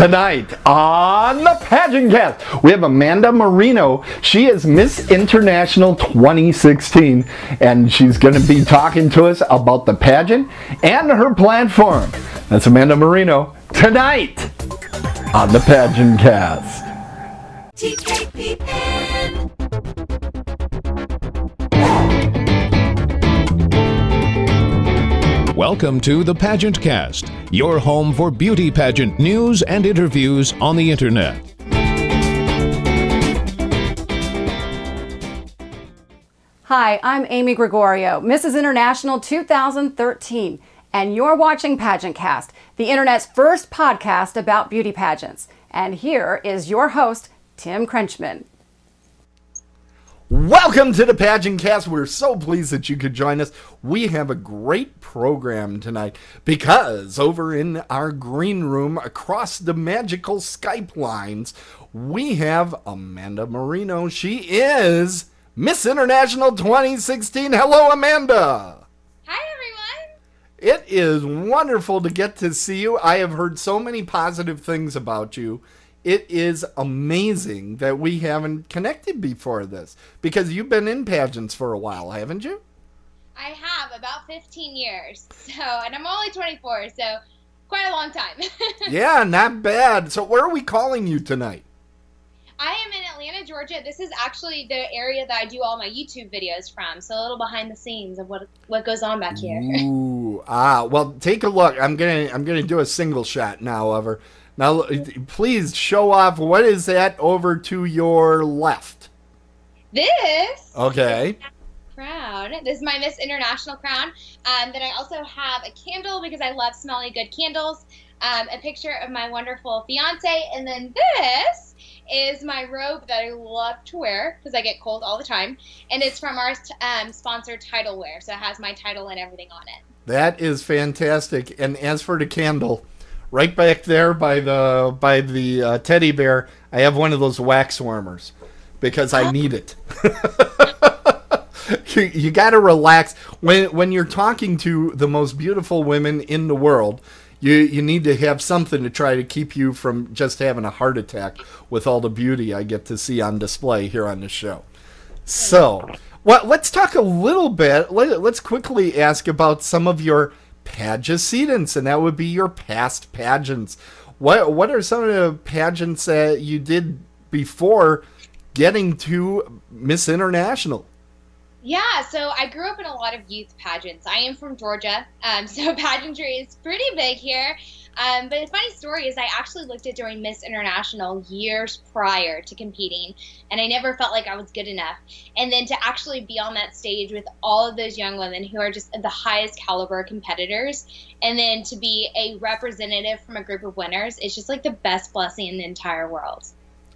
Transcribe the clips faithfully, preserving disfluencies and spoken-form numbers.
Tonight on the Pageant Cast, we have Amanda Marino. She is Miss International twenty sixteen, and she's going to be talking to us about the pageant and her platform. That's Amanda Marino tonight on the Pageant Cast. T K P N. Welcome to the Pageant Cast, your home for beauty pageant news and interviews on the internet. Hi, I'm Amy Gregorio, Missus International two thousand thirteen, and you're watching Pageant Cast, the internet's first podcast about beauty pageants. And here is your host, Tim Krenchman. Welcome to the Pageant Cast. We're so pleased that you could join us. We have a great program tonight because over in our green room across the magical Skype lines, we have Amanda Marino. She is Miss International twenty sixteen. Hello, Amanda. Hi, everyone. It is wonderful to get to see you. I have heard so many positive things about you. It is amazing that we haven't connected before this, because you've been in pageants for a while, haven't you? I have, about fifteen years. So, and I'm only twenty-four, so quite a long time. Yeah, not bad. So where are we calling you tonight? I am in Atlanta, Georgia. This is actually the area that I do all my YouTube videos from, so a little behind the scenes of what what goes on back here. Ooh, ah, well, take a look. I'm gonna I'm gonna do a single shot now of her. Now, please show off. What is that over to your left? This. Okay. Is crown. This is my Miss International crown. Um, then I also have a candle because I love smelling good candles. Um, a picture of my wonderful fiance, and then this is my robe that I love to wear because I get cold all the time, and it's from our um, sponsor Title Wear, so it has my title and everything on it. That is fantastic. And as for the candle, right back there by the by the uh, teddy bear, I have one of those wax warmers because I need it. you you got to relax when when you're talking to the most beautiful women in the world. You you need to have something to try to keep you from just having a heart attack with all the beauty I get to see on display here on the show. So, well, let's talk a little bit. Let, let's quickly ask about some of your pageantants, and that would be your past pageants. What what are some of the pageants that you did before getting to Miss International? Yeah, so I grew up in a lot of youth pageants. I am from Georgia, um, so pageantry is pretty big here. Um, but the funny story is I actually looked at doing Miss International years prior to competing, and I never felt like I was good enough. And then to actually be on that stage with all of those young women who are just the highest caliber competitors, and then to be a representative from a group of winners, it's just like the best blessing in the entire world.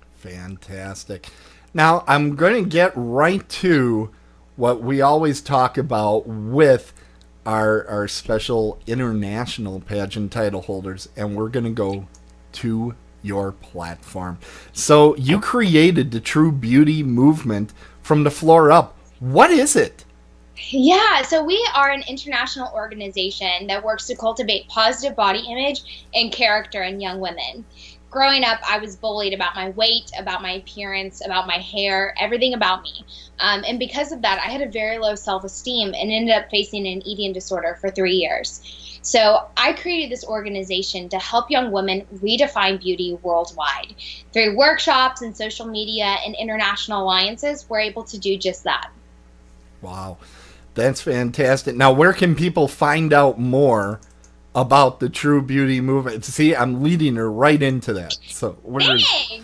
Fantastic. Now, I'm going to get right to what we always talk about with our our special international pageant title holders, and we're going to go to your platform. So you created the True Beauty movement from the floor up. What is it? Yeah, so we are an international organization that works to cultivate positive body image and character in young women. Growing up, I was bullied about my weight, about my appearance, about my hair, everything about me. Um, and because of that, I had a very low self-esteem and ended up facing an eating disorder for three years. So I created this organization to help young women redefine beauty worldwide. Through workshops and social media and international alliances, we're able to do just that. Wow, that's fantastic. Now, where can people find out more about the True Beauty movement? See, I'm leading her right into that. So, Thanks.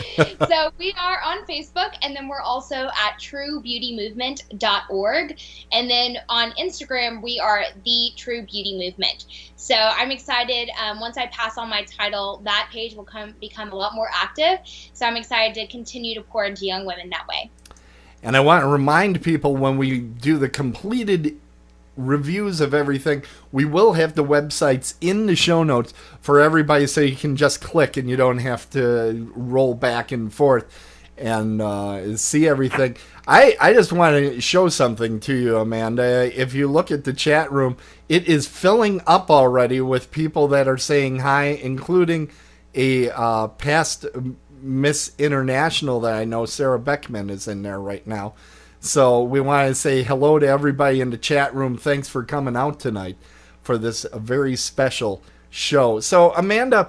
So we are on Facebook, and then we're also at true beauty movement dot org, and then on Instagram we are the True Beauty Movement. So I'm excited. Um, once I pass on my title, that page will come become a lot more active. So I'm excited to continue to pour into young women that way. And I want to remind people, when we do the completed reviews of everything, we will have the websites in the show notes for everybody, so you can just click and you don't have to roll back and forth and uh, see everything. I, I just want to show something to you, Amanda. If you look at the chat room, it is filling up already with people that are saying hi, including a uh, past Miss International that I know, Sarah Beckman, is in there right now. So we want to say hello to everybody in the chat room. Thanks for coming out tonight for this very special show. So, Amanda,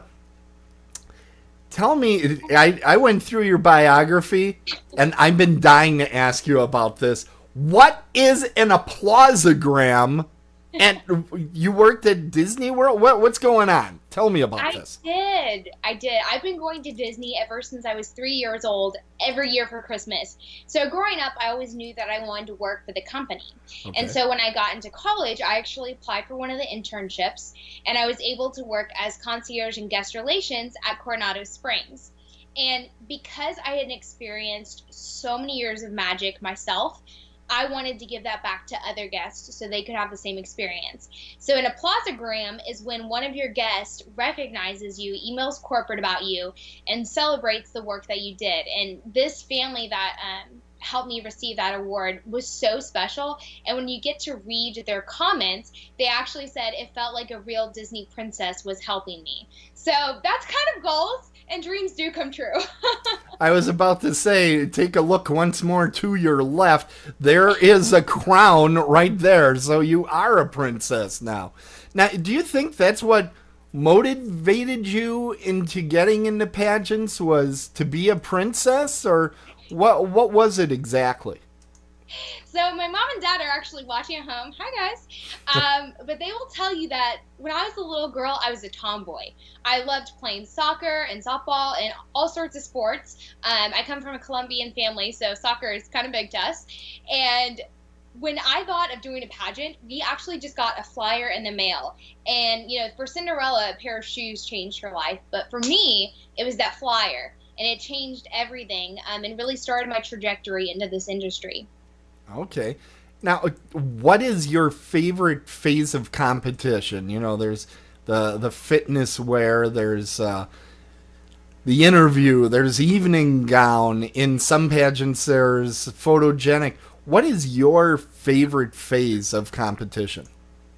tell me, I, I went through your biography, and I've been dying to ask you about this. What is an applausogram? And you worked at Disney World? What, what's going on? Tell me about I this. I did. I did. I've been going to Disney ever since I was three years old, every year for Christmas. So growing up, I always knew that I wanted to work for the company. Okay. And so when I got into college, I actually applied for one of the internships, and I was able to work as concierge and guest relations at Coronado Springs. And because I had experienced so many years of magic myself, I wanted to give that back to other guests so they could have the same experience. So an applausogram is when one of your guests recognizes you, emails corporate about you, and celebrates the work that you did. And this family that um, helped me receive that award was so special. And when you get to read their comments, they actually said it felt like a real Disney princess was helping me. So that's kind of goals, and dreams do come true. I was about to say, take a look once more to your left. There is a crown right there, so you are a princess now. Now, do you think that's what motivated you into getting into pageants, was to be a princess, or what? What was it exactly? So my mom and dad are actually watching at home. Hi, guys. Um, but they will tell you that when I was a little girl, I was a tomboy. I loved playing soccer and softball and all sorts of sports. Um, I come from a Colombian family, so soccer is kind of big to us. And when I thought of doing a pageant, we actually just got a flyer in the mail. And, you know, for Cinderella, a pair of shoes changed her life. But for me, it was that flyer. And it changed everything um, and really started my trajectory into this industry. Okay. Now, what is your favorite phase of competition? You know, there's the the fitness wear, there's uh, the interview, there's evening gown. In some pageants, there's photogenic. What is your favorite phase of competition?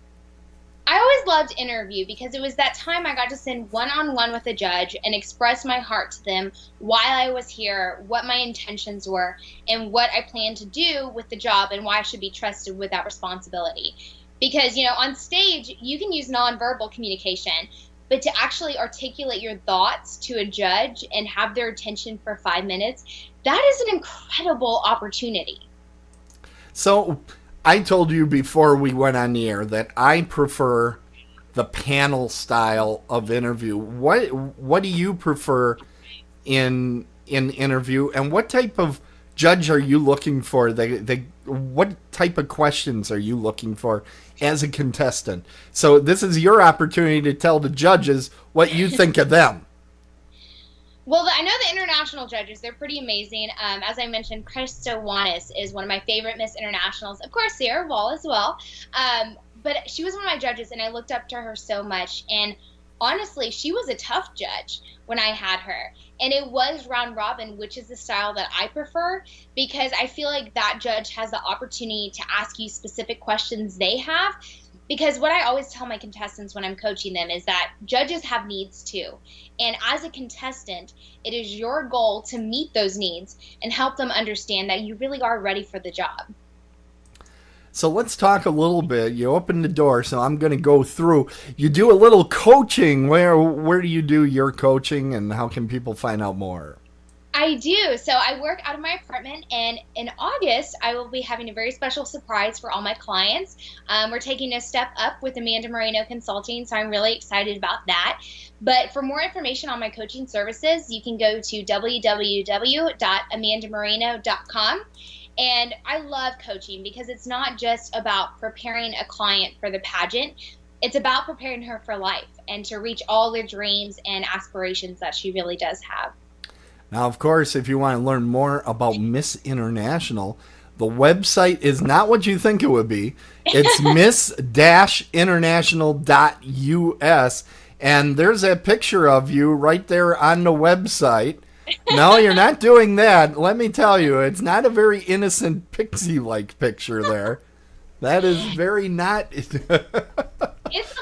I always loved interview because it was that time I got to sit one-on-one with a judge and express my heart to them while I was here, what my intentions were, and what I planned to do with the job and why I should be trusted with that responsibility. Because, you know, on stage, you can use nonverbal communication, but to actually articulate your thoughts to a judge and have their attention for five minutes, that is an incredible opportunity. So I told you before we went on the air that I prefer the panel style of interview. What what do you prefer in in interview, and what type of judge are you looking for? The, the, what type of questions are you looking for as a contestant? So this is your opportunity to tell the judges what you think of them. Well, I know the international judges, they're pretty amazing. Um, as I mentioned, Krista Wanis is one of my favorite Miss Internationals. Of course, Sarah Wall as well. Um, but she was one of my judges, and I looked up to her so much. And honestly, she was a tough judge when I had her. And it was round robin, which is the style that I prefer, because I feel like that judge has the opportunity to ask you specific questions they have. Because what I always tell my contestants when I'm coaching them is that judges have needs too. And as a contestant, it is your goal to meet those needs and help them understand that you really are ready for the job. So let's talk a little bit. You opened the door, so I'm going to go through. You do a little coaching. Where where do you do your coaching, and how can people find out more? I do. So I work out of my apartment, and in August, I will be having a very special surprise for all my clients. Um, we're taking a step up with Amanda Moreno Consulting, so I'm really excited about that. But for more information on my coaching services, you can go to w w w dot amanda moreno dot com. And I love coaching because it's not just about preparing a client for the pageant. It's about preparing her for life and to reach all the dreams and aspirations that she really does have. Now, of course, if you want to learn more about Miss International, the website is not what you think it would be. It's miss international dot u s, and there's a picture of you right there on the website. No, you're not doing that. Let me tell you, it's not a very innocent pixie-like picture there. That is very not... It's a little bit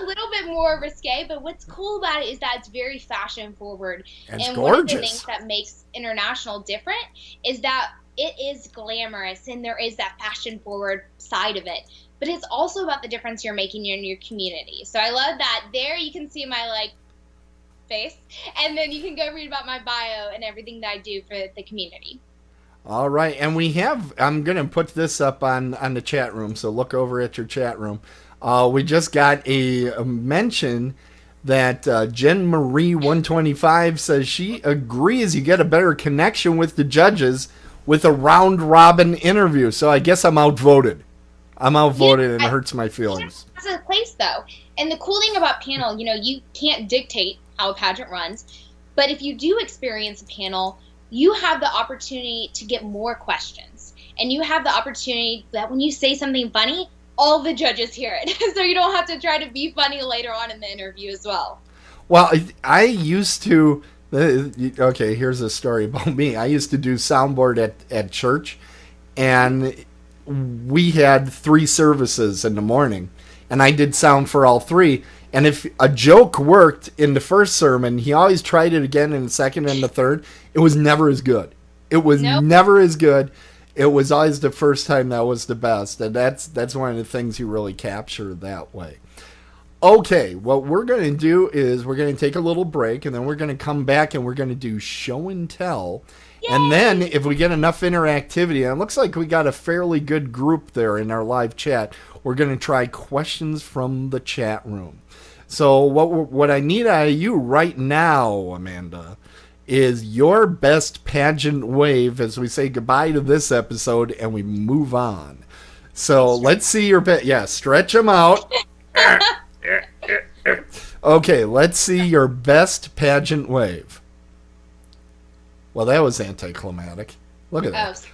bit more risque, but what's cool about it is that it's very fashion forward. It's and gorgeous. One of the things that makes International different is that it is glamorous and there is that fashion forward side of it. But it's also about the difference you're making in your community. So I love that. There you can see my like face, and then you can go read about my bio and everything that I do for the community. All right, and we have, I'm going to put this up on, on the chat room, so look over at your chat room. Uh, we just got a, a mention that uh, Jen Marie one twenty-five says she agrees you get a better connection with the judges with a round-robin interview. So I guess I'm outvoted. I'm outvoted, yeah, and it hurts my feelings. That's a place, though. And the cool thing about panel, you know, you can't dictate how a pageant runs, but if you do experience a panel, you have the opportunity to get more questions. And you have the opportunity that when you say something funny, all the judges hear it. So you don't have to try to be funny later on in the interview as well. Well, I, I used to, uh, okay, here's a story about me. I used to do soundboard at, at church, and we had three services in the morning, and I did sound for all three. And if a joke worked in the first sermon, he always tried it again in the second and the third. It was never as good. It was nope. never as good. It was always the first time that was the best. And that's that's one of the things you really capture that way. Okay, what we're going to do is we're going to take a little break, and then we're going to come back and we're going to do show and tell. Yay! And then if we get enough interactivity, and it looks like we got a fairly good group there in our live chat, we're going to try questions from the chat room. So what what I need out of you right now, Amanda, is your best pageant wave as we say goodbye to this episode and we move on. So let's see your best. Yeah, stretch them out. Okay, let's see your best pageant wave. Well, that was anticlimactic. Look at that.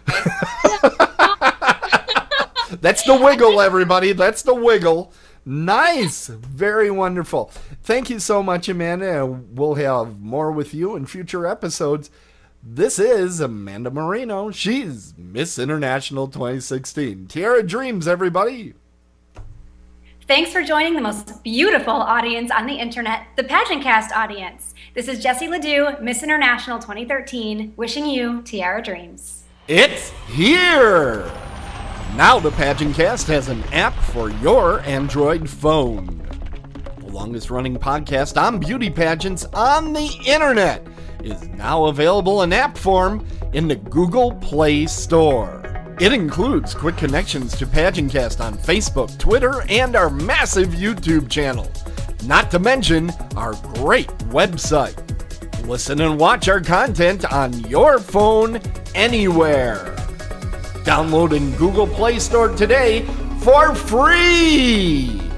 Oh, that's the wiggle, everybody. That's the wiggle. Nice. Very wonderful. Thank you so much, Amanda. We'll have more with you in future episodes. This is Amanda Marino. She's Miss International twenty sixteen. Tiara Dreams, everybody. Thanks for joining the most beautiful audience on the internet, the Pageant Cast audience. This is Jessie Ledoux, Miss International twenty thirteen, wishing you Tiara Dreams. It's here! Now the Pageant Cast has an app for your Android phone. The longest running podcast on beauty pageants on the internet is now available in app form in the Google Play Store. It includes quick connections to Pageant Cast on Facebook, Twitter, and our massive YouTube channel. Not to mention our great website. Listen and watch our content on your phone anywhere. Download in Google Play Store today for free!